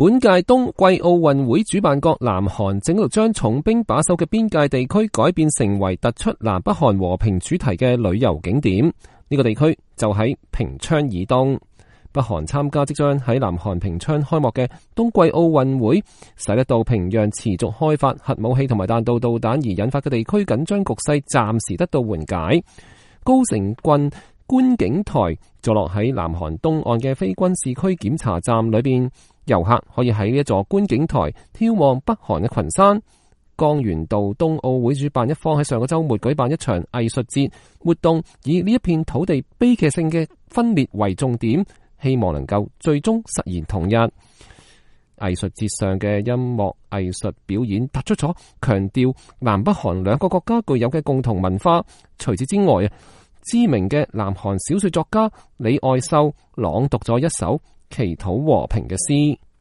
本屆冬季奧運會主辦國南韓正喺度將重兵把守嘅邊界地區改變成為突出南北韓和平主題嘅旅遊景點。呢個地區就喺平昌以東。北韓參加即將喺南韓平昌開幕嘅冬季奧運會，使得到平壤持續開發核武器同埋彈道導彈而引發嘅地區緊張局勢暫時得到緩解。高城郡觀景台坐落喺南韓東岸嘅非軍事區檢查站裏邊，遊客可以喺呢一座觀景台眺望北韓嘅群山。江原道冬奧會主辦一方喺上個週末舉辦一場藝術節活動，以呢一片土地悲劇性嘅分裂為重點，希望能夠最終實現統一。藝術節上嘅音樂藝術表演突出咗強調南北韓兩個國家具有嘅共同文化。除此之外，知名嘅南韓小說作家李愛秀朗讀咗一首祈禱和平嘅詩。